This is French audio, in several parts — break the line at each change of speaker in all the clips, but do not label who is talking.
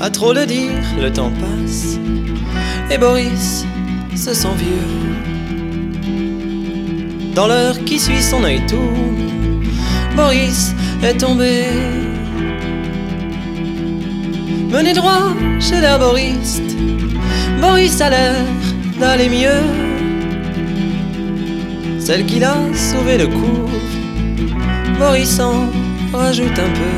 À trop le dire, le temps passe et Boris se sent vieux. Dans l'heure qui suit, son œil tourne, Boris est tombé. Mené droit chez l'herboriste, Boris a l'air d'aller mieux. Celle qui l'a sauvé le coup, Boris en rajoute un peu.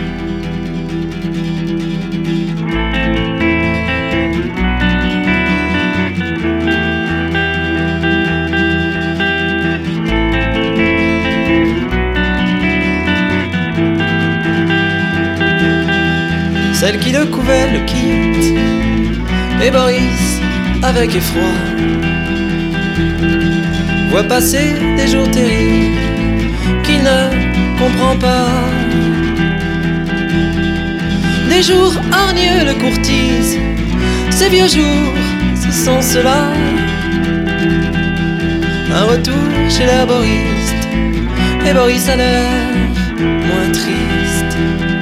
Celle qui le couvait le quitte, et Boris, avec effroi, voit passer des jours terribles qu'il ne comprend pas. Des jours hargneux le courtisent, ces vieux jours, ce sont ceux-là. Un retour chez l'herboriste, et Boris a l'air moins triste.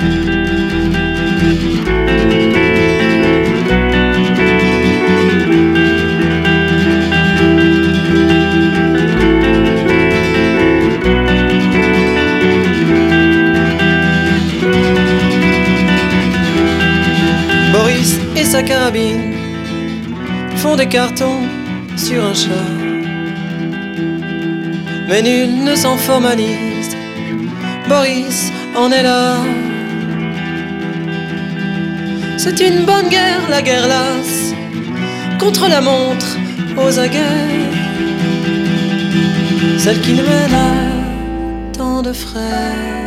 Boris et sa carabine font des cartons sur un chat, mais nul ne s'en formalise, Boris en est là. C'est une bonne guerre, la guerre lasse, contre la montre aux aguets, celle qui ne mène à tant de frais.